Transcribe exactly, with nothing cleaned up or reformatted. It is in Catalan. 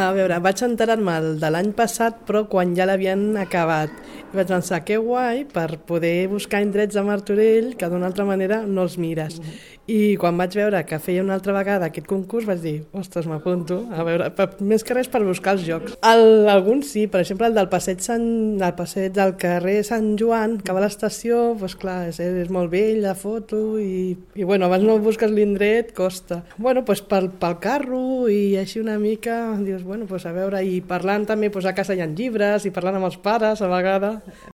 A veure, vaig enterar-me el de l'any passat, però quan ja l'havien acabat. I vaig pensar, que guai, per poder buscar indrets a Martorell que d'una altra manera no els mires. I quan vaig veure que feia una altra vegada aquest concurs vaig dir, ostres, m'apunto, a veure, per, més que res per buscar els jocs. El, alguns sí, per exemple el del passeig, Sant, el passeig del carrer Sant Joan, que va a l'estació, doncs clar, és, és molt vell la foto i, i bueno, abans no busques l'indret, costa. Bueno, doncs pel, pel carro i així una mica, dius, bueno, doncs a veure, i parlant també, doncs a casa hi ha llibres i parlant amb els pares a vegades.